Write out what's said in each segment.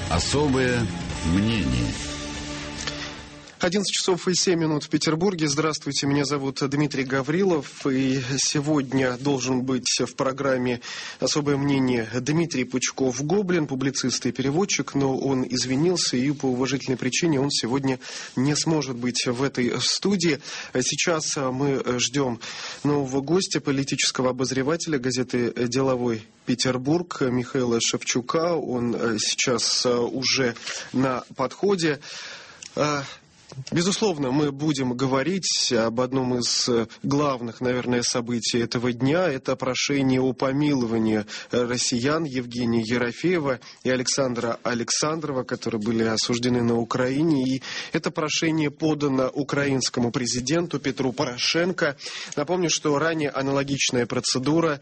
Особое мнение. 11 часов и 7 минут в Петербурге. Здравствуйте, меня зовут Дмитрий Гаврилов. И сегодня должен быть в программе «Особое мнение» Дмитрий Пучков-Гоблин, публицист и переводчик, но он извинился, и по уважительной причине он сегодня не сможет быть в этой студии. Сейчас мы ждем нового гостя, политического обозревателя газеты «Деловой Петербург» Михаила Шевчука. Он сейчас уже на подходе. Безусловно, мы будем говорить об одном из главных, наверное, событий этого дня. Это прошение о помиловании россиян Евгения Ерофеева и Александра Александрова, которые были осуждены на Украине. И это прошение подано украинскому президенту Петру Порошенко. Напомню, что ранее аналогичная процедура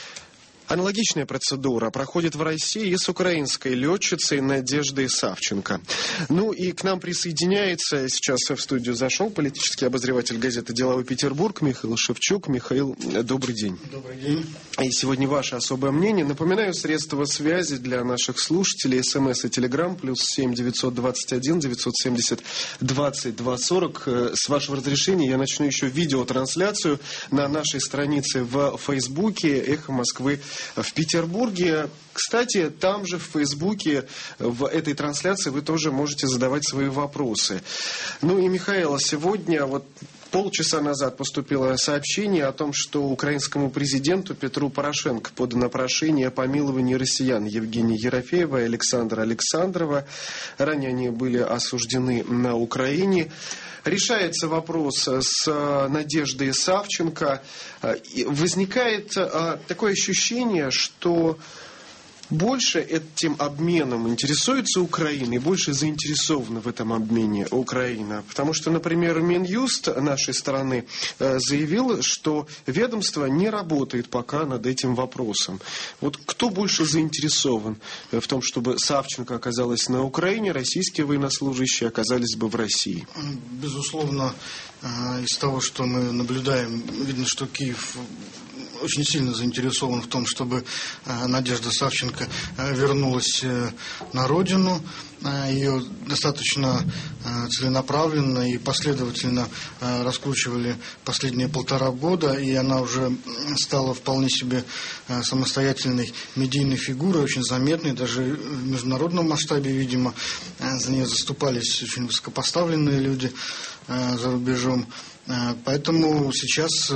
проходит в России с украинской летчицей Надеждой Савченко. Ну и к нам присоединяется, сейчас в студию зашел политический обозреватель газеты «Деловой Петербург» Михаил Шевчук. Михаил, добрый день. Добрый день. И сегодня ваше особое мнение. Напоминаю, средства связи для наших слушателей: СМС и Телеграм, +7 921 970 22 40. С вашего разрешения я начну еще видеотрансляцию на нашей странице в Фейсбуке «Эхо Москвы» в Петербурге. Кстати, там же в Фейсбуке, в этой трансляции, вы тоже можете задавать свои вопросы. Ну и, Михаил, сегодня, полчаса назад поступило сообщение о том, что украинскому президенту Петру Порошенко подано прошение о помиловании россиян Евгения Ерофеева и Александра Александрова. Ранее они были осуждены на Украине. Решается вопрос с Надеждой Савченко. Возникает такое ощущение, что больше этим обменом интересуется Украина и больше заинтересована в этом обмене Украина. Потому что, например, Минюст нашей страны заявил, что ведомство не работает пока над этим вопросом. Кто больше заинтересован в том, чтобы Савченко оказалась на Украине, российские военнослужащие оказались бы в России? Безусловно, из того, что мы наблюдаем, видно, что Киев очень сильно заинтересован в том, чтобы Надежда Савченко вернулась на родину. Ее достаточно целенаправленно и последовательно раскручивали последние 1,5 года, и она уже стала вполне себе самостоятельной медийной фигурой, очень заметной, даже в международном масштабе, видимо, за нее заступались очень высокопоставленные люди за рубежом. Поэтому сейчас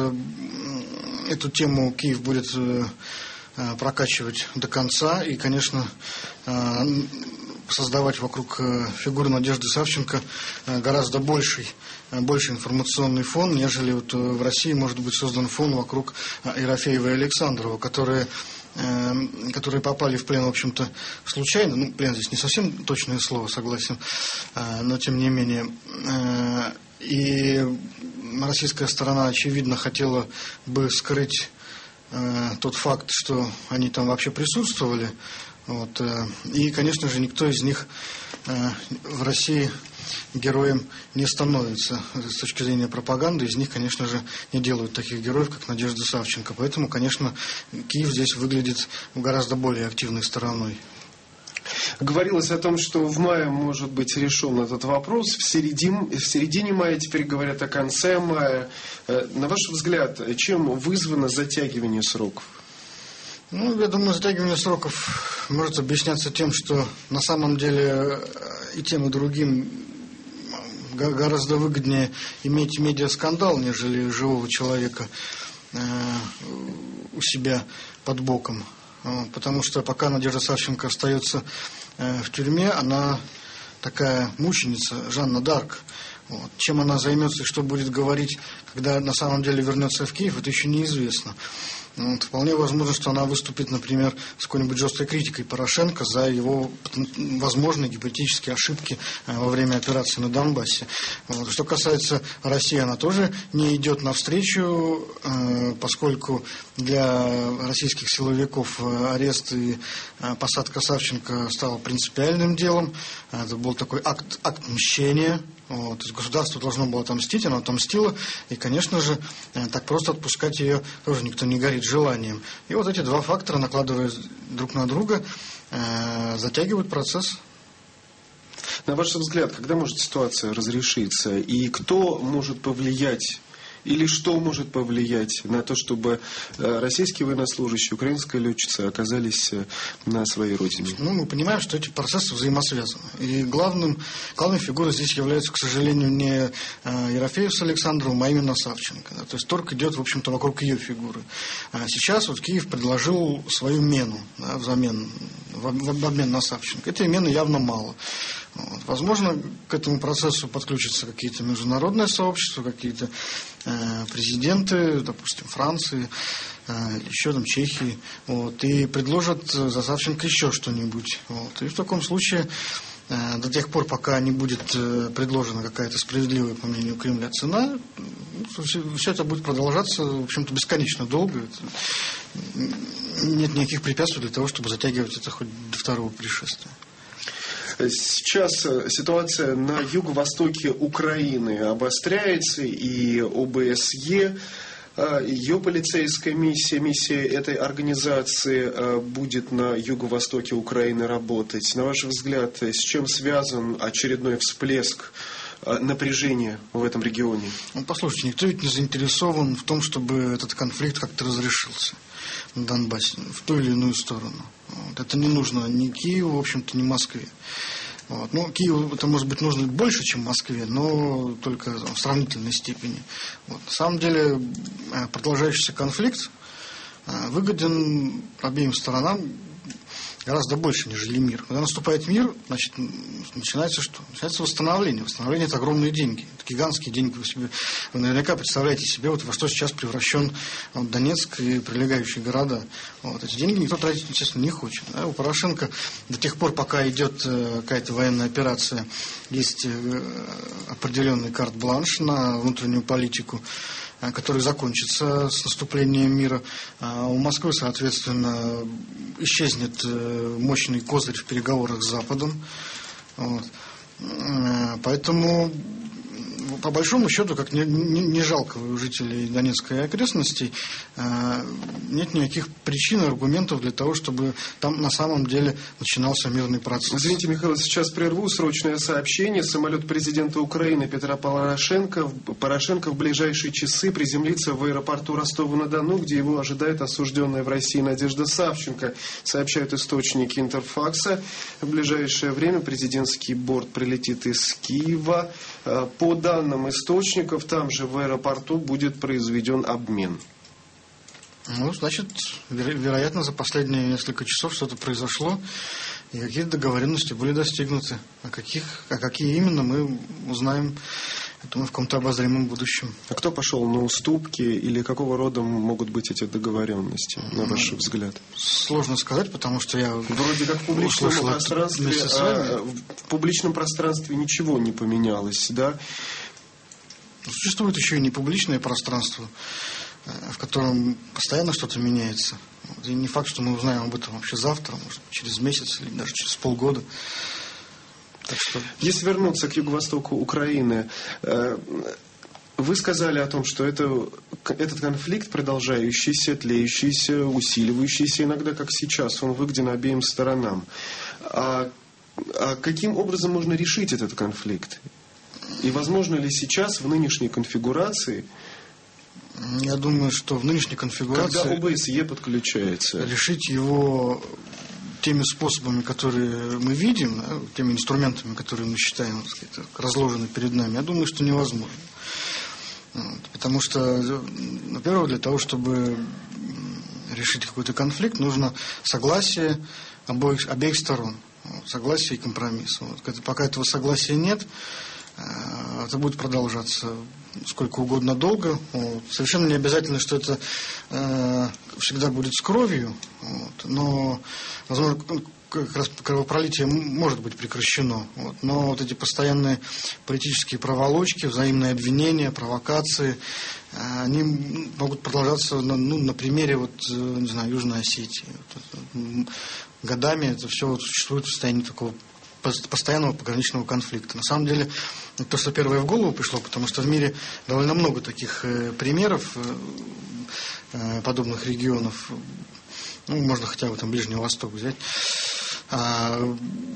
эту тему Киев будет прокачивать до конца и, конечно, создавать вокруг фигуры Надежды Савченко гораздо больший информационный фон, нежели в России может быть создан фон вокруг Ерофеева и Александрова, которые попали в плен, в общем-то, случайно. Плен здесь не совсем точное слово, согласен, но тем не менее. И российская сторона, очевидно, хотела бы скрыть тот факт, что они там вообще присутствовали. И, конечно же, никто из них в России героем не становится. С точки зрения пропаганды, из них, конечно же, не делают таких героев, как Надежда Савченко. Поэтому, конечно, Киев здесь выглядит гораздо более активной стороной. Говорилось о том, что в мае может быть решен этот вопрос. В середине мая, теперь говорят о конце мая. На ваш взгляд, чем вызвано затягивание сроков? Я думаю, затягивание сроков может объясняться тем, что на самом деле и тем, и другим гораздо выгоднее иметь медиаскандал, нежели живого человека у себя под боком. Потому что пока Надежда Савченко остается в тюрьме, она такая мученица, Жанна д'Арк. Чем она займется и что будет говорить, когда на самом деле вернется в Киев, это еще неизвестно. Вполне возможно, что она выступит, например, с какой-нибудь жесткой критикой Порошенко за его возможные гипотетические ошибки во время операции на Донбассе. Что касается России, она тоже не идет навстречу, поскольку для российских силовиков арест и посадка Савченко стала принципиальным делом. Это был такой акт мщения. То есть государство должно было отомстить, оно отомстило, и, конечно же, так просто отпускать ее тоже никто не горит желанием. И эти два фактора, накладываясь друг на друга, затягивают процесс. На ваш взгляд, когда может ситуация разрешиться? И кто может повлиять, или что может повлиять на то, чтобы российские военнослужащие, украинская летчица оказались на своей родине? Мы понимаем, что эти процессы взаимосвязаны. И главной фигурой здесь является, к сожалению, не Ерофеев с Александровым, а именно Савченко. Да? То есть торг идет, в общем-то, вокруг ее фигуры. Сейчас Киев предложил свою мену, да, в обмен на Савченко. Этой мены явно мало. Возможно, к этому процессу подключатся какие-то международные сообщества, какие-то президенты, допустим, Франции, или еще там Чехии, и предложат за Савченко еще что-нибудь. И в таком случае, до тех пор, пока не будет предложена какая-то справедливая, по мнению Кремля, цена, все это будет продолжаться, в общем-то, бесконечно долго. Нет никаких препятствий для того, чтобы затягивать это хоть до второго пришествия. Сейчас ситуация на юго-востоке Украины обостряется, и ОБСЕ, ее полицейская миссия этой организации будет на юго-востоке Украины работать. На ваш взгляд, с чем связан очередной всплеск напряжения в этом регионе? Послушайте, никто ведь не заинтересован в том, чтобы этот конфликт как-то разрешился на Донбассе в ту или иную сторону. Это не нужно ни Киеву, в общем-то, ни Москве. Киеву это, может быть, нужно больше, чем Москве, но только в сравнительной степени. На самом деле, продолжающийся конфликт выгоден обеим сторонам гораздо больше, нежели мир. Когда наступает мир, значит, начинается что? Начинается восстановление. Восстановление – это огромные деньги. Это гигантские деньги. Вы наверняка представляете себе, во что сейчас превращен Донецк и прилегающие города. Эти деньги никто тратить, естественно, не хочет. У Порошенко до тех пор, пока идет какая-то военная операция, есть определенный карт-бланш на внутреннюю политику, который закончится с наступлением мира. У Москвы, соответственно, исчезнет мощный козырь в переговорах с Западом. Поэтому, по большому счету, как не жалко жителей Донецкой окрестностей, нет никаких причин и аргументов для того, чтобы там на самом деле начинался мирный процесс. Извините, Михаил, сейчас прерву. Срочное сообщение. Самолет президента Украины Петра Порошенко в ближайшие часы приземлится в аэропорту Ростова-на-Дону, где его ожидает осужденная в России Надежда Савченко. Сообщают источники Интерфакса. В ближайшее время президентский борт прилетит из Киева. По данным источников, там же в аэропорту будет произведен обмен. Значит, вероятно, за последние несколько часов что-то произошло, и какие-то договоренности были достигнуты. А какие именно, мы узнаем, я думаю, в каком-то обозримом будущем. А кто пошел на уступки, или какого рода могут быть эти договоренности, на ваш взгляд? Сложно сказать, потому что я вроде как в публичном пространстве ничего не поменялось, да? Существует еще и непубличное пространство, в котором постоянно что-то меняется. И не факт, что мы узнаем об этом вообще завтра, может, через месяц или даже через полгода. Так что... Если вернуться к юго-востоку Украины, вы сказали о том, что этот конфликт, продолжающийся, тлеющийся, усиливающийся иногда, как сейчас, он выгоден обеим сторонам. А каким образом можно решить этот конфликт? И возможно ли сейчас в нынешней конфигурации... Я думаю, что в нынешней конфигурации... Когда ОБСЕ подключается... Решить его теми способами, которые мы видим, теми инструментами, которые мы считаем, так сказать, разложены перед нами, я думаю, что невозможно. Потому что, во-первых, для того, чтобы решить какой-то конфликт, нужно согласие обеих сторон. Согласие и компромисс. Пока этого согласия нет, это будет продолжаться сколько угодно долго. Совершенно не обязательно, что это всегда будет с кровью, но, возможно, как раз кровопролитие может быть прекращено. Но эти постоянные политические проволочки, взаимные обвинения, провокации, они могут продолжаться на примере не знаю, Южной Осетии. Годами это все существует в состоянии такого постоянного пограничного конфликта. На самом деле, это то, что первое в голову пришло, потому что в мире довольно много таких примеров подобных регионов. Можно хотя бы там Ближний Восток взять.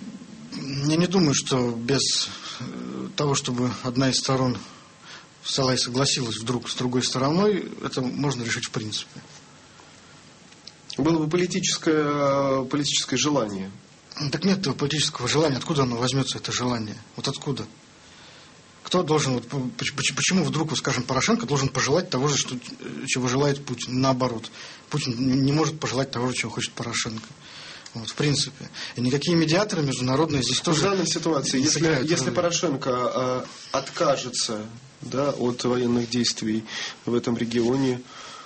я не думаю, что без того, чтобы одна из сторон встала и согласилась вдруг с другой стороной, это можно решить в принципе. Было бы политическое желание. Так нет этого политического желания. Откуда оно возьмется, это желание? Вот откуда? Кто должен, почему вдруг, скажем, Порошенко должен пожелать того же, чего желает Путин? Наоборот. Путин не может пожелать того же, чего хочет Порошенко. Вот, в принципе. И никакие медиаторы международные здесь тоже... В данной ситуации, если Порошенко откажется, да, от военных действий в этом регионе,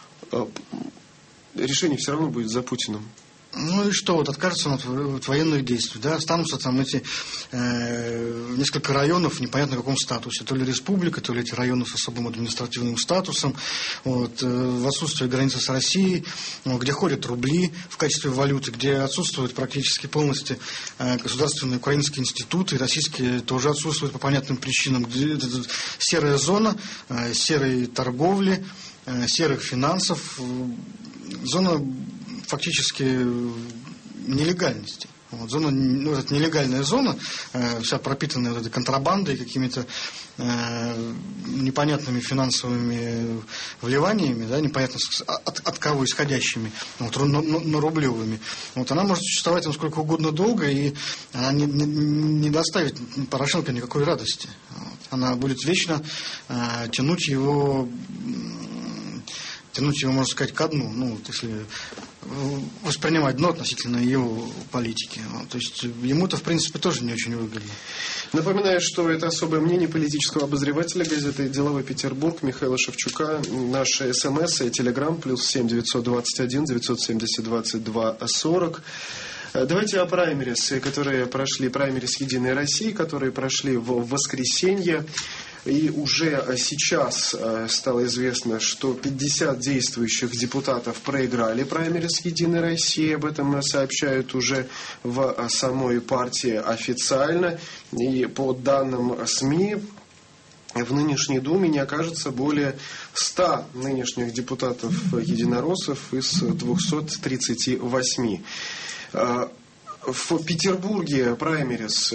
решение все равно будет за Путиным. Ну и что, вот откажется он от военных действий, да, останутся там эти несколько районов в непонятно каком статусе, то ли республика, то ли эти районы с особым административным статусом, вот, в отсутствие границы с Россией, где ходят рубли в качестве валюты, где отсутствуют практически полностью государственные украинские институты, российские тоже отсутствуют по понятным причинам, где серая зона, серой торговли, серых финансов, зона фактически нелегальности. Вот, зона, ну, это нелегальная зона, вся пропитанная вот этой контрабандой, какими-то непонятными финансовыми вливаниями, да, непонятно от кого исходящими, вот, но рублевыми. Вот, она может существовать там сколько угодно долго, и она не доставит Порошенко никакой радости. Вот. Она будет вечно тянуть его, можно сказать, ко дну, ну, вот, если воспринимать дно относительно его политики. Вот, то есть ему-то, в принципе, тоже не очень выгодно. Напоминаю, что это особое мнение политического обозревателя газеты «Деловой Петербург» Михаила Шевчука. Наши СМС и Телеграм +7 921 970 22 40. Давайте о праймерис, которые прошли, праймерис «Единой России», которые прошли в воскресенье. И уже сейчас стало известно, что 50 действующих депутатов проиграли праймерис «Единой России». Об этом сообщают уже в самой партии официально. И по данным СМИ, в нынешней Думе не окажется более 100 нынешних депутатов единороссов из 238. В Петербурге праймерис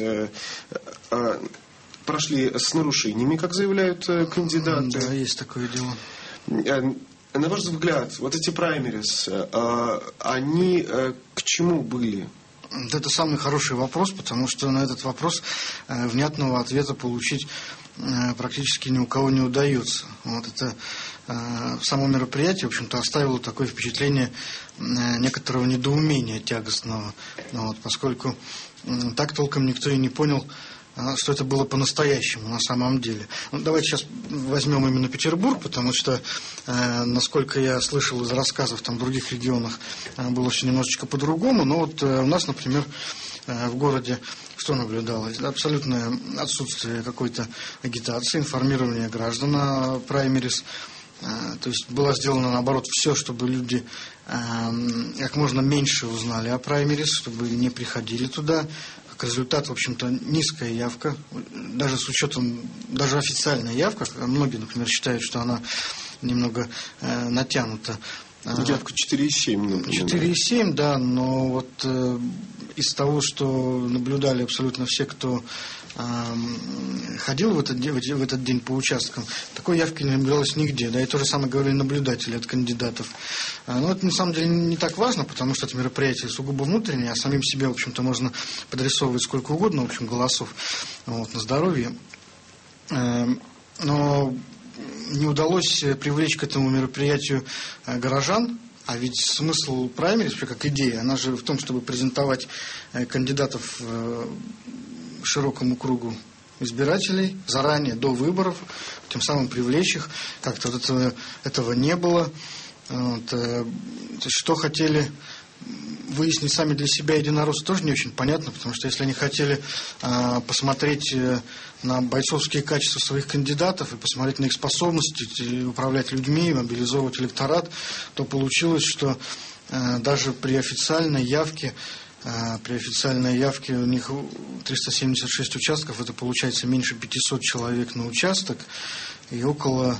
прошли с нарушениями, как заявляют кандидаты. Да, есть такое дело. На ваш взгляд, вот эти праймерис, они к чему были? Это самый хороший вопрос, потому что на этот вопрос внятного ответа получить практически ни у кого не удается. Вот это само мероприятие, в общем-то, оставило такое впечатление некоторого недоумения тягостного, вот, поскольку так толком никто и не понял, что это было по-настоящему на самом деле. Ну, давайте сейчас возьмем именно Петербург, потому что, насколько я слышал из рассказов там, в других регионах, было все немножечко по-другому. Но вот у нас, например, в городе что наблюдалось? Абсолютное отсутствие какой-то агитации, информирования граждан о праймерис. То есть было сделано, наоборот, все, чтобы люди как можно меньше узнали о праймерис, чтобы не приходили туда. Как результат, в общем-то, низкая явка, даже с учетом, даже официальная явка, многие, например, считают, что она немного натянута. Явка 4,7, например. 4,7, да, но вот из того, что наблюдали абсолютно все, кто ходил в этот день по участкам, такой явки не наблюдалось нигде. Да, и то же самое говорили наблюдатели от кандидатов. Но это на самом деле не так важно, потому что это мероприятие сугубо внутреннее, а самим себе, в общем-то, можно подрисовывать сколько угодно, в общем, голосов вот, на здоровье. Но не удалось привлечь к этому мероприятию горожан. А ведь смысл праймерис, как идея, она же в том, чтобы презентовать кандидатов широкому кругу избирателей заранее, до выборов, тем самым привлечь их. Как-то вот этого не было. Вот, то есть, что хотели выяснить сами для себя единороссы, тоже не очень понятно, потому что если они хотели посмотреть на бойцовские качества своих кандидатов и посмотреть на их способности управлять людьми, мобилизовывать электорат, то получилось, что даже при официальной явке у них 376 участков, это получается меньше 500 человек на участок, и около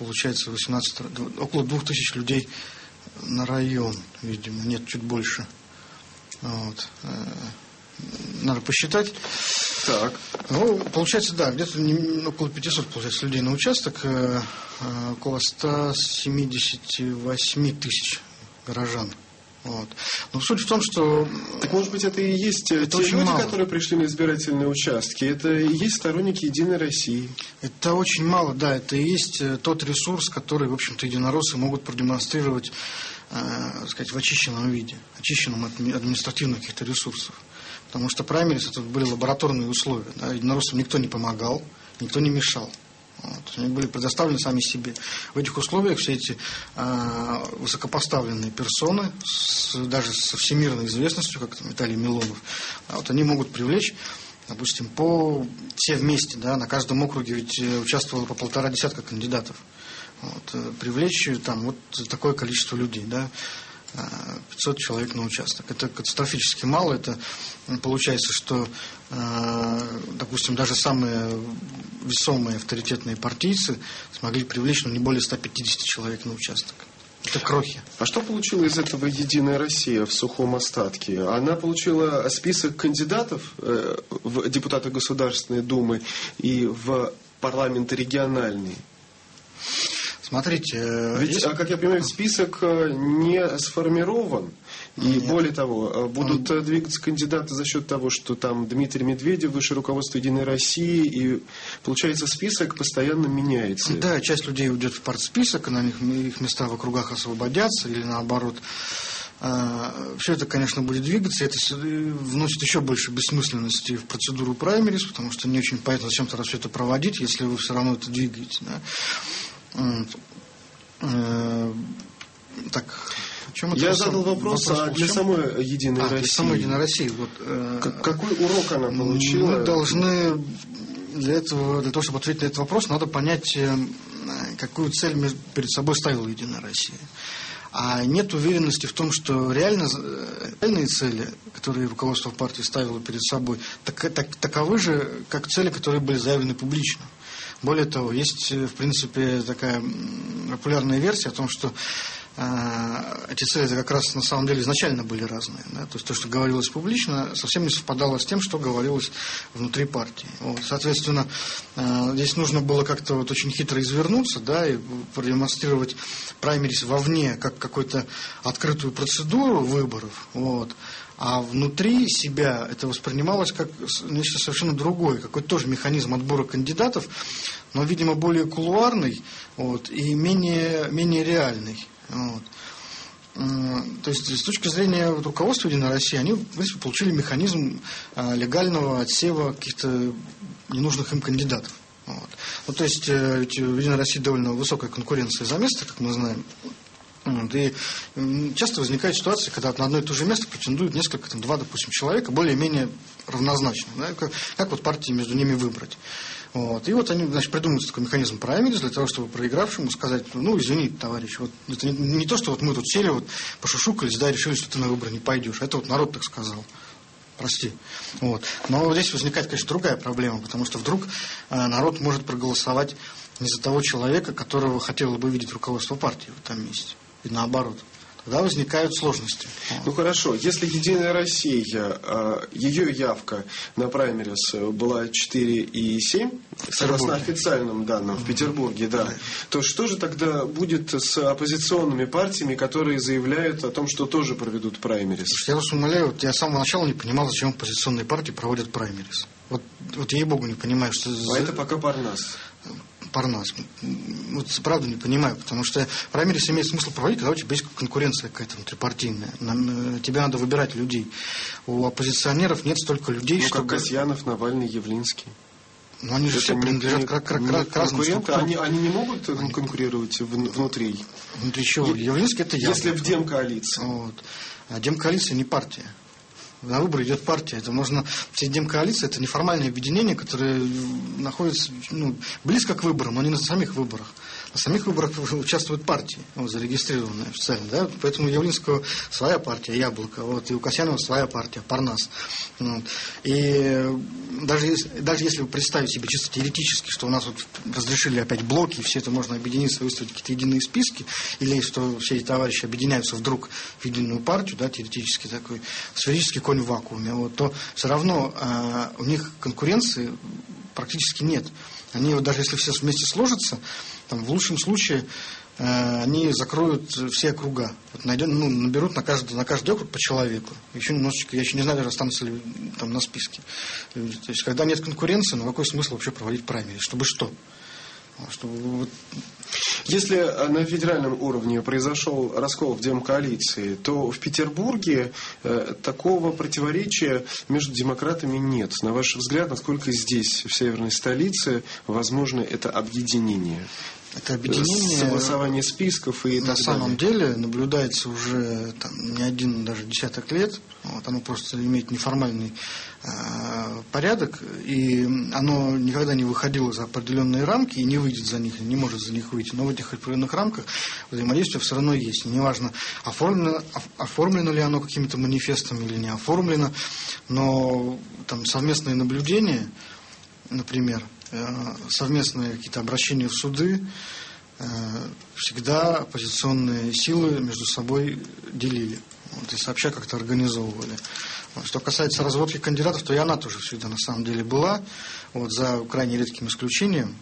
2000 людей на район, видимо, нет, чуть больше. Вот. надо посчитать. Так. Ну, получается, да, где-то около 500, получается, людей на участок, около 178 тысяч горожан. Вот. Но суть в том, что... Так, может быть, это и есть те люди, мало, которые пришли на избирательные участки? Это и есть сторонники «Единой России»? Это очень мало, да. Это и есть тот ресурс, который, в общем-то, единороссы могут продемонстрировать, так сказать, в очищенном виде, очищенном от административных каких-то ресурсов. Потому что праймерис — это были лабораторные условия. Да? Единороссам никто не помогал, никто не мешал. Вот. Они были предоставлены сами себе. В этих условиях все эти высокопоставленные персоны, даже со всемирной известностью, как там Виталий Милонов, вот, они могут привлечь, допустим, все вместе, да, на каждом округе ведь участвовало по 1,5 десятка кандидатов. Вот, привлечь там вот такое количество людей, да, 500 человек на участок. Это катастрофически мало. Это получается, что, допустим, даже самые весомые авторитетные партийцы смогли привлечь не более 150 человек на участок. Это крохи. А что получила из этого «Единая Россия» в сухом остатке? Она получила список кандидатов в депутаты Государственной Думы и в парламенты региональные. Смотрите, ведь, как я понимаю, список не сформирован. И Нет. более того, будут двигаться кандидаты за счет того, что там Дмитрий Медведев, высшее руководство «Единой России», и получается, список постоянно меняется. Да, часть людей уйдет в партсписок, и на них их места в округах освободятся, или наоборот. Все это, конечно, будет двигаться, это вносит еще больше бессмысленности в процедуру праймерис, потому что не очень понятно, зачем тогда все это проводить, если вы все равно это двигаете. Да? Так, я задал вопрос для самой «Единой России». Для самой «Единой России». Вот, какой урок она получила? Мы должны для того, чтобы ответить на этот вопрос, надо понять, какую цель перед собой ставила «Единая Россия». А нет уверенности в том, что реальные цели, которые руководство партии ставило перед собой, таковы же, как цели, которые были заявлены публично. Более того, есть, в принципе, такая популярная версия о том, что эти цели как раз на самом деле изначально были разные. Да? То есть то, что говорилось публично, совсем не совпадало с тем, что говорилось внутри партии. Вот. Соответственно, здесь нужно было как-то вот очень хитро извернуться, да, и продемонстрировать праймерис вовне как какую-то открытую процедуру выборов. Вот. А внутри себя это воспринималось как нечто совершенно другое, какой-то тоже механизм отбора кандидатов, но, видимо, более кулуарный, вот, и менее реальный. Вот. То есть, с точки зрения руководства «Единой России», они, в принципе, получили механизм легального отсева каких-то ненужных им кандидатов. Вот. Ну, то есть, ведь в «Единой России» довольно высокая конкуренция за место, как мы знаем. Вот. И часто возникает ситуация, когда на одно и то же место претендуют несколько, там, 2, допустим, человека, более-менее равнозначно. Да? Как вот партии между ними выбрать? Вот. И вот они, значит, придумывают такой механизм праймерис для того, чтобы проигравшему сказать: ну, извини, товарищ, вот это не то, что вот мы тут сели, вот, пошушукались, да, решили, что ты на выборы не пойдешь. Это вот народ так сказал. Прости. Вот. Но здесь возникает, конечно, другая проблема, потому что вдруг народ может проголосовать не за того человека, которого хотело бы видеть руководство партии в этом месте. И наоборот. Тогда возникают сложности. Ну хорошо, если «Единая Россия», ее явка на праймерис была 4,7, согласно официальным данным в Петербурге, да, то что же тогда будет с оппозиционными партиями, которые заявляют о том, что тоже проведут праймерис? Слушайте, я вас умоляю, вот я с самого начала не понимал, зачем оппозиционные партии проводят праймерис. Вот ей-богу не понимаю, что... А это пока Парнас. Парнас. Вот правда не понимаю, потому что праймерис имеет смысл проводить, когда у тебя есть конкуренция какая-то внутрипартийная. Тебе надо выбирать людей. У оппозиционеров нет столько людей, ну, чтобы... как Касьянов, Навальный, Явлинский. Но они же все принадлежат к разным структурам. Они не могут конкурировать внутри? Внутри чего? Явлинский — это явно. Если в демкоалиции. Вот. А демкоалиция не партия. На выборы идет партия. Это можно... Все демкоалиции — это неформальное объединение, которое находится близко к выборам, но не на самих выборах. в самих выборах участвуют партии, зарегистрированные официально, да, поэтому у Явлинского своя партия, Яблоко, и у Касьянова своя партия, Парнас. И даже если вы представите себе чисто теоретически, что у нас разрешили опять блоки, и все это можно объединиться, выставить какие-то единые списки, или что все эти товарищи объединяются вдруг в единую партию, да, теоретически такой сферический конь в вакууме, то все равно у них конкуренции практически нет. Они даже если все вместе сложатся, в лучшем случае они закроют все округа. Наберут на каждый округ по человеку. Еще немножечко, я еще не знаю, даже останутся ли там на списке. То есть, когда нет конкуренции, какой смысл вообще проводить праймериз? Чтобы что? Если на федеральном уровне произошел раскол в демкоалиции, то в Петербурге такого противоречия между демократами нет. На ваш взгляд, насколько здесь, в северной столице, возможно это объединение? Это объединение, согласование списков и на самом деле наблюдается уже не один даже десяток лет. Оно просто имеет неформальный порядок, и оно никогда не выходило за определенные рамки и не выйдет за них, не может за них выйти. Но в этих определенных рамках взаимодействие все равно есть. Неважно, оформлено ли оно какими-то манифестами или не оформлено, но совместные наблюдения, например, совместные какие-то обращения в суды, всегда оппозиционные силы между собой делили. И сообща как-то организовывали. Что касается разводки кандидатов, то и она тоже всегда на самом деле была, за крайне редким исключением.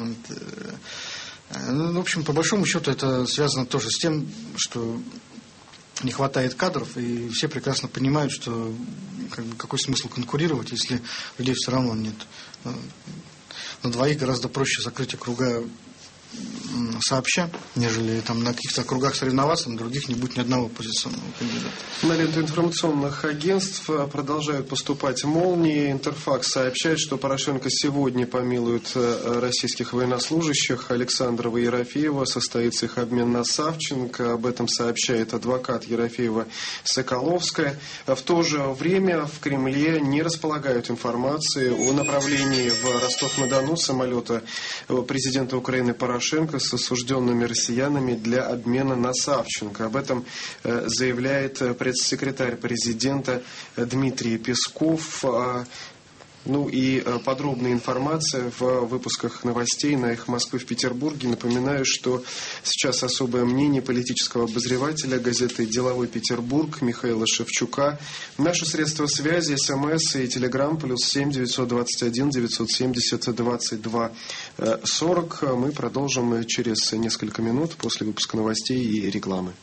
В общем, по большому счету это связано тоже с тем, что не хватает кадров, и все прекрасно понимают, что какой смысл конкурировать, если людей все равно нет. На двоих гораздо проще закрыть округа сообща, нежели на каких-то округах соревноваться, на других не будет ни одного оппозиционного кандидата. На ленту информационных агентств продолжают поступать молнии. Интерфакс сообщает, что Порошенко сегодня помилует российских военнослужащих Александрова и Ерофеева. Состоится их обмен на Савченко. Об этом сообщает адвокат Ерофеева Соколовская. В то же время в Кремле не располагают информацией о направлении в Ростов-на-Дону самолета президента Украины Порошенко с осужденными россиянами для обмена на Савченко. Об этом заявляет пресс-секретарь президента Дмитрий Песков. И подробная информация в выпусках новостей на «Эхо Москвы» в Петербурге. Напоминаю, что сейчас особое мнение политического обозревателя газеты «Деловой Петербург» Михаила Шевчука. Наши средства связи, СМС и Телеграм +7 921 970 22 40. Мы продолжим через несколько минут после выпуска новостей и рекламы.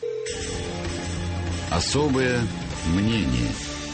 Особое мнение.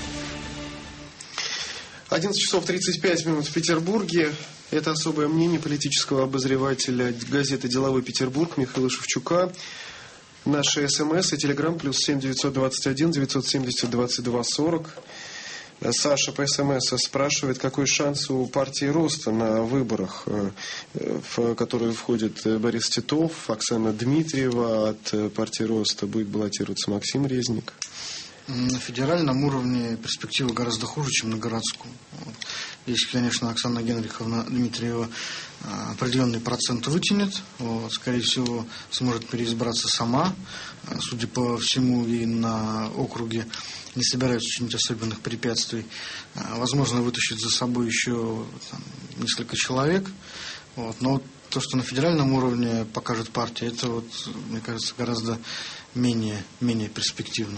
11 часов 35 минут в Петербурге. Это особое мнение политического обозревателя газеты «Деловой Петербург» Михаила Шевчука. Наши СМС и Телеграм +7 921 970 22 40. Саша по СМС спрашивает, какой шанс у партии Роста на выборах, в которые входят Борис Титов, Оксана Дмитриева. От партии Роста будет баллотироваться Максим Резник. На федеральном уровне перспективы гораздо хуже, чем на городском. Здесь, конечно, Оксана Генриховна Дмитриева определенный процент вытянет. Скорее всего, сможет переизбраться сама. Судя по всему, и на округе не собираются чинить особенных препятствий. Возможно, вытащит за собой еще несколько человек. Но то, что на федеральном уровне покажет партия, это, мне кажется, гораздо менее перспективно.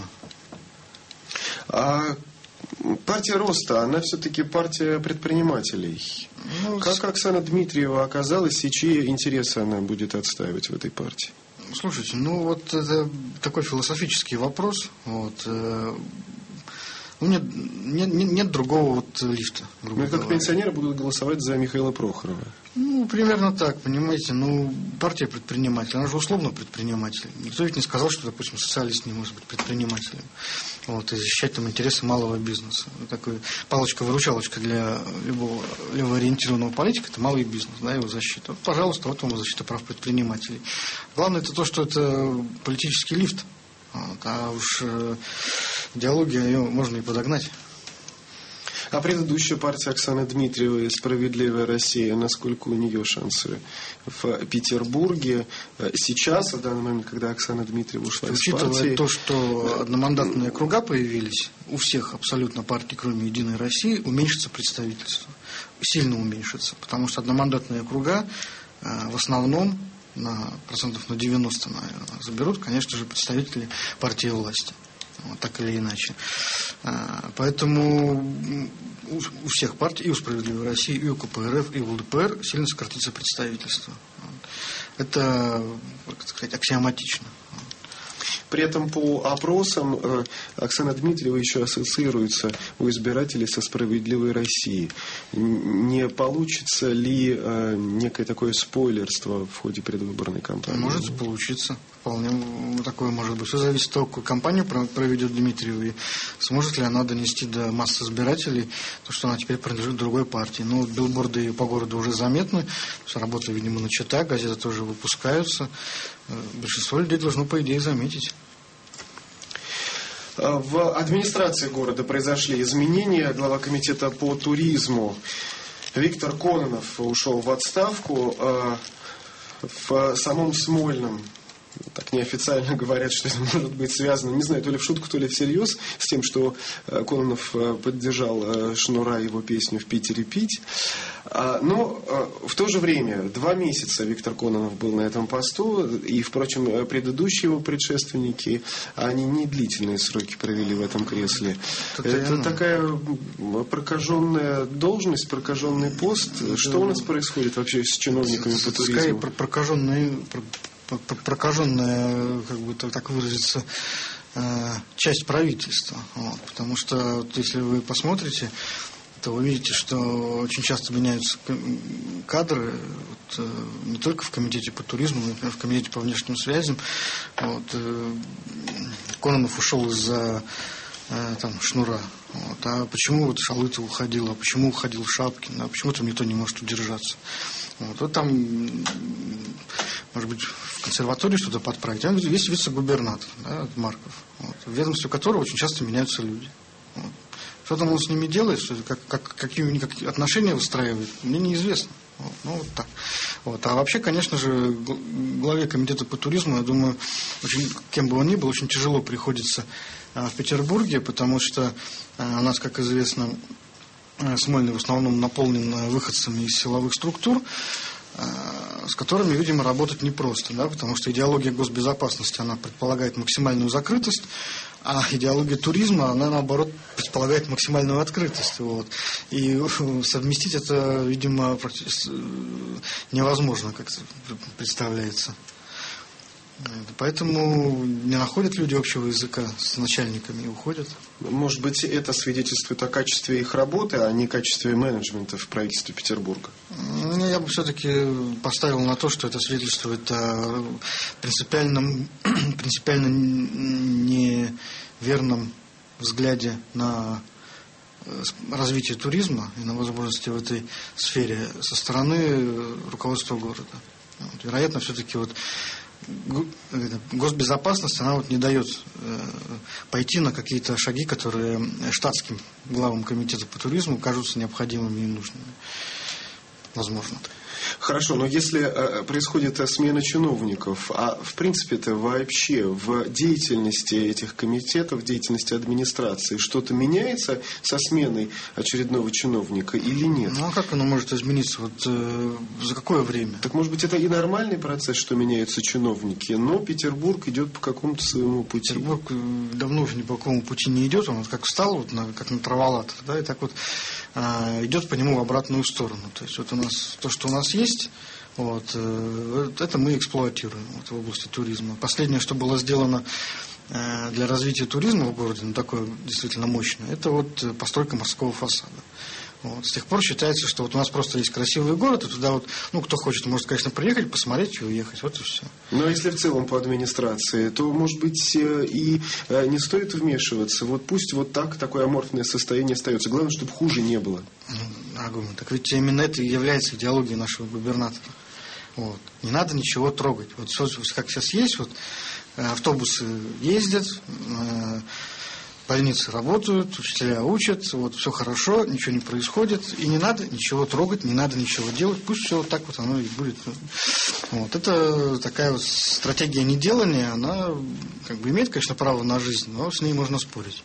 А партия Роста, она все-таки партия предпринимателей. Как Оксана Дмитриева оказалась и чьи интересы она будет отстаивать в этой партии? Слушайте, это такой философический вопрос. Нет другого лифта. Как пенсионеры будут голосовать за Михаила Прохорова. Примерно так, понимаете. Партия предпринимателей, она же условно предприниматель. Никто ведь не сказал, что, допустим, социалист не может быть предпринимателем. И защищать интересы малого бизнеса. Такая палочка-выручалочка для любого левоориентированного политика — это малый бизнес, его защита. Пожалуйста, вам защита прав предпринимателей. Главное это то, что это политический лифт. А уж идеологию ее можно и подогнать. А предыдущая партия Оксаны Дмитриевой «Справедливая Россия», насколько у нее шансы в Петербурге сейчас, в данный момент, когда Оксана Дмитриева ушла из партии? Учитывая то, что одномандатные округа появились, у всех абсолютно партий, кроме «Единой России», уменьшится представительство. Сильно уменьшится, потому что одномандатные округа в основном на процентов на 90, наверное, заберут, конечно же, представители партии власти. Вот, так или иначе. Поэтому у всех партий, и у «Справедливой России», и у КПРФ, и у ЛДПР сильно сократится представительство. Это, так сказать, аксиоматично. При этом по опросам Оксана Дмитриева еще ассоциируется у избирателей со «Справедливой Россией». Не получится ли некое такое спойлерство в ходе предвыборной кампании? Может получиться. Вполне такое может быть. Все зависит от того, какую кампанию проведет Дмитриева, и сможет ли она донести до масс избирателей то, что она теперь принадлежит другой партии. Но билборды по городу уже заметны, работа, видимо, начата, газеты тоже выпускаются. Большинство людей должно, по идее, заметить. В администрации города произошли изменения. Глава комитета по туризму Виктор Кононов ушел в отставку. В самом Смольном, так неофициально говорят, что это может быть связано, не знаю, то ли в шутку, то ли всерьез, с тем, что Кононов поддержал Шнура, его песню «В Питере пить». Но в то же время 2 месяца Виктор Кононов был на этом посту, и, впрочем, предыдущие его предшественники, они не длительные сроки провели в этом кресле. Это такая прокаженная должность, прокаженный пост. Что у нас происходит вообще с чиновниками по туризму? Скорее, прокаженная, как бы так выразиться, часть правительства. Вот, потому что, вот, если вы посмотрите, то вы видите, что очень часто меняются кадры, вот, не только в комитете по туризму, но, например, в комитете по внешним связям. Вот, Кононов ушел из-за Шнура. Вот, а почему вот Шалытов уходил, а почему уходил Шапкин, а почему там никто не может удержаться? Вот там, может быть, в консерватории что-то подправить. А есть вице-губернатор, да, Марков, вот, в ведомстве которого очень часто меняются люди. Вот. Что там он с ними делает, какие у них отношения выстраивает, мне неизвестно. Вот, вот так. Вот. А вообще, конечно же, главе комитета по туризму, я думаю, кем бы он ни был, очень тяжело приходится в Петербурге, потому что у нас, как известно, Смольный в основном наполнен выходцами из силовых структур, с которыми, видимо, работать непросто, да, потому что идеология госбезопасности, она предполагает максимальную закрытость, а идеология туризма, она, наоборот, предполагает максимальную открытость. Вот. И совместить это, видимо, практически невозможно, как представляется. Поэтому не находят люди общего языка с начальниками и уходят. Может быть, это свидетельствует о качестве их работы, а не качестве менеджмента в правительстве Петербурга? Я бы все-таки поставил на то, что это свидетельствует о принципиально неверном взгляде на развитие туризма и на возможности в этой сфере со стороны руководства города. Вероятно, все-таки госбезопасность, она не дает пойти на какие-то шаги, которые штатским главам комитета по туризму кажутся необходимыми и нужными. Возможно. Хорошо, но если происходит смена чиновников, а в принципе-то вообще в деятельности этих комитетов, в деятельности администрации что-то меняется со сменой очередного чиновника или нет? Ну а как оно может измениться? За какое время? Так может быть это и нормальный процесс, что меняются чиновники, но Петербург идет по какому-то своему пути. Петербург давно уже ни по какому пути не идет, он как встал, как на траволатор, да, и так идет по нему в обратную сторону. То есть у нас то, что у нас есть, это мы эксплуатируем в области туризма. Последнее, что было сделано для развития туризма в городе, такое действительно мощное, это постройка морского фасада. С тех пор считается, что у нас просто есть красивый город, и туда кто хочет, может, конечно, приехать, посмотреть и уехать. Вот и все. Но если в целом по администрации, то, может быть, и не стоит вмешиваться. Пусть такое аморфное состояние остается. Главное, чтобы хуже не было. Так ведь именно это и является идеологией нашего губернатора. Не надо ничего трогать. Как сейчас есть, автобусы ездят, больницы работают, учителя учат, вот все хорошо, ничего не происходит, и не надо ничего трогать, не надо ничего делать, пусть все вот так вот оно и будет. Вот. Это такая вот стратегия неделания, она как бы имеет, конечно, право на жизнь, но с ней можно спорить.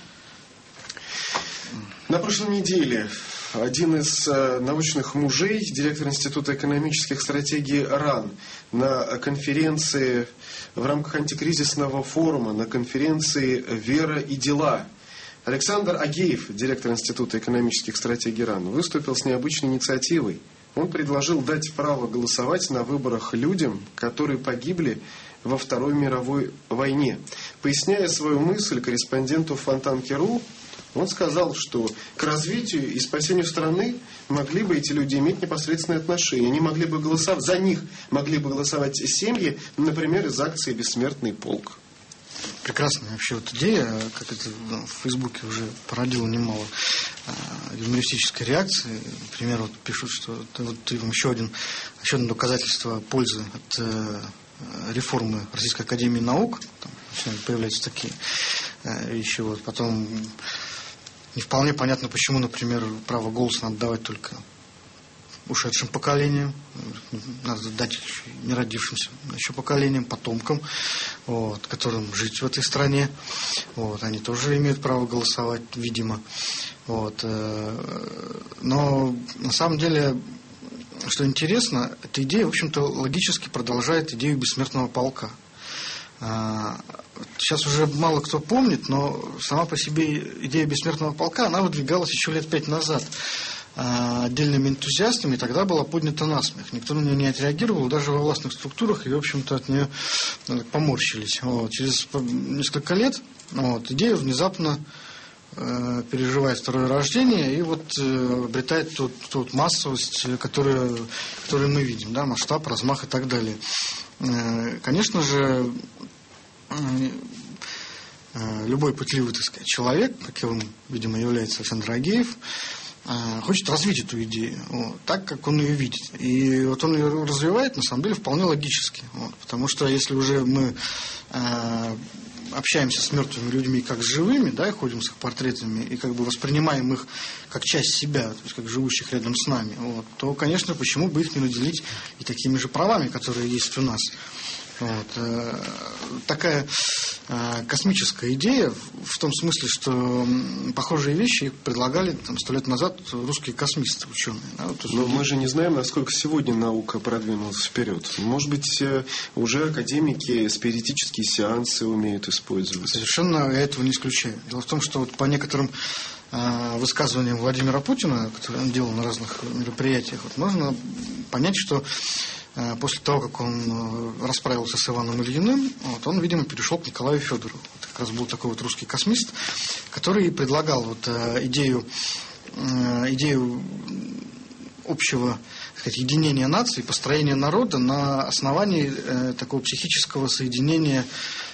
На прошлой неделе один из научных мужей, директор Института экономических стратегий РАН, на конференции в рамках антикризисного форума, на конференции «Вера и дела», Александр Агеев, директор Института экономических стратегий РАН, выступил с необычной инициативой. Он предложил дать право голосовать на выборах людям, которые погибли во Второй мировой войне. Поясняя свою мысль корреспонденту Фонтанки.ру, он сказал, что к развитию и спасению страны могли бы эти люди иметь непосредственное отношение. Они могли бы голосовать, за них могли бы голосовать семьи, например, из акции «Бессмертный полк». Прекрасная вообще вот идея, как это в Фейсбуке уже породило немало юмористической реакции. Например, вот пишут, что вот еще одно доказательство пользы от реформы Российской академии наук. Там начинают появляться такие вещи. Вот. Потом не вполне понятно, почему, например, право голоса надо давать только ушедшим поколениям, надо дать еще не родившимся еще поколениям, потомкам, вот, которым жить в этой стране. Вот, они тоже имеют право голосовать, видимо. Вот, но на самом деле, что интересно, эта идея, в общем-то, логически продолжает идею бессмертного полка. Сейчас уже мало кто помнит, но сама по себе идея бессмертного полка, она выдвигалась еще лет 5 назад отдельными энтузиастами, и тогда была поднята насмех. Никто на нее не отреагировал, даже во властных структурах, и, в общем-то, от нее поморщились. Вот. Через несколько лет идея внезапно переживает второе рождение и вот обретает ту массовость, которую мы видим, да, масштаб, размах и так далее. Конечно же, любой пытливый, так сказать, человек, каким, видимо, является Александр Агеев, хочет развить эту идею так, как он ее видит. И вот он ее развивает, на самом деле, вполне логически. Потому что если уже мы общаемся с мертвыми людьми как с живыми, да, и ходим с их портретами, и как бы воспринимаем их как часть себя, то есть как живущих рядом с нами, то, конечно, почему бы их не наделить и такими же правами, которые есть у нас. Вот. Такая космическая идея в том смысле, что похожие вещи предлагали 100 лет назад русские космисты, ученые. Да? Вот, но мы же не знаем, насколько сегодня наука продвинулась вперед. Может быть, уже академики спиритические сеансы умеют использовать. Совершенно я этого не исключаю. Дело в том, что вот по некоторым высказываниям Владимира Путина, которые он делал на разных мероприятиях, вот можно понять, что после того, как он расправился с Иваном Ильиным, он, видимо, перешел к Николаю Федорову. Это как раз был такой вот русский космист, который предлагал вот идею общего, так сказать, единения нации, построения народа на основании такого психического соединения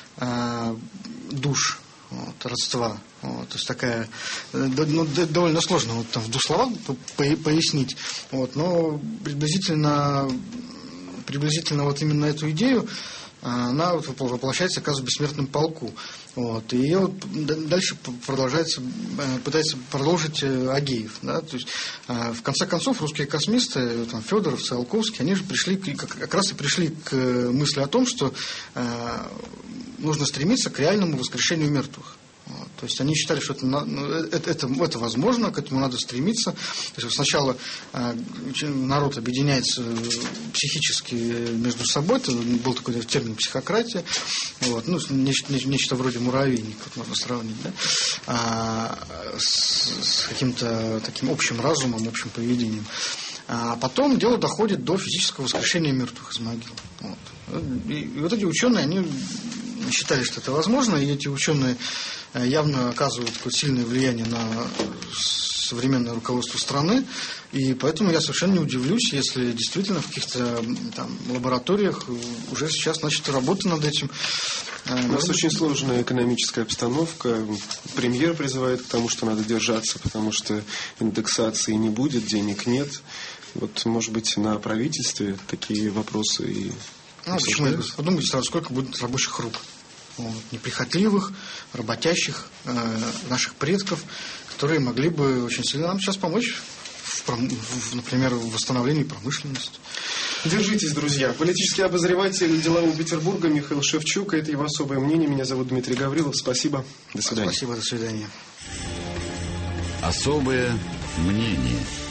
душ, родства. То есть такая довольно сложно вот, там, в двух словах пояснить. Но приблизительно вот именно эту идею она воплощается, оказывается, в бессмертном полку. И ее дальше пытается продолжить Агеев. Да? То есть, в конце концов, русские космисты, Федоров, Циолковский, они же как раз и пришли к мысли о том, что нужно стремиться к реальному воскрешению мертвых. То есть они считали, что это возможно, к этому надо стремиться. То есть сначала народ объединяется психически между собой, это был такой термин психократия, нечто вроде муравейника, можно сравнить, да? С каким-то таким общим разумом, общим поведением. А потом дело доходит до физического воскрешения мертвых из могил. И вот эти ученые, они считали, что это возможно, и эти ученые явно оказывают такое сильное влияние на современное руководство страны, и поэтому я совершенно не удивлюсь, если действительно в каких-то там лабораториях уже сейчас начата работа над этим. У нас очень сложная экономическая обстановка. Премьер призывает к тому, что надо держаться, потому что индексации не будет, денег нет. Вот, может быть, на правительстве такие вопросы и почему? Подумайте сразу, сколько будет рабочих рук. неприхотливых, работящих наших предков, которые могли бы очень сильно нам сейчас помочь, например, в восстановлении промышленности. Держитесь, друзья. Политический обозреватель «Делового Петербурга» Михаил Шевчук. Это его особое мнение. Меня зовут Дмитрий Гаврилов. Спасибо. До свидания. Спасибо, до свидания. Особое мнение.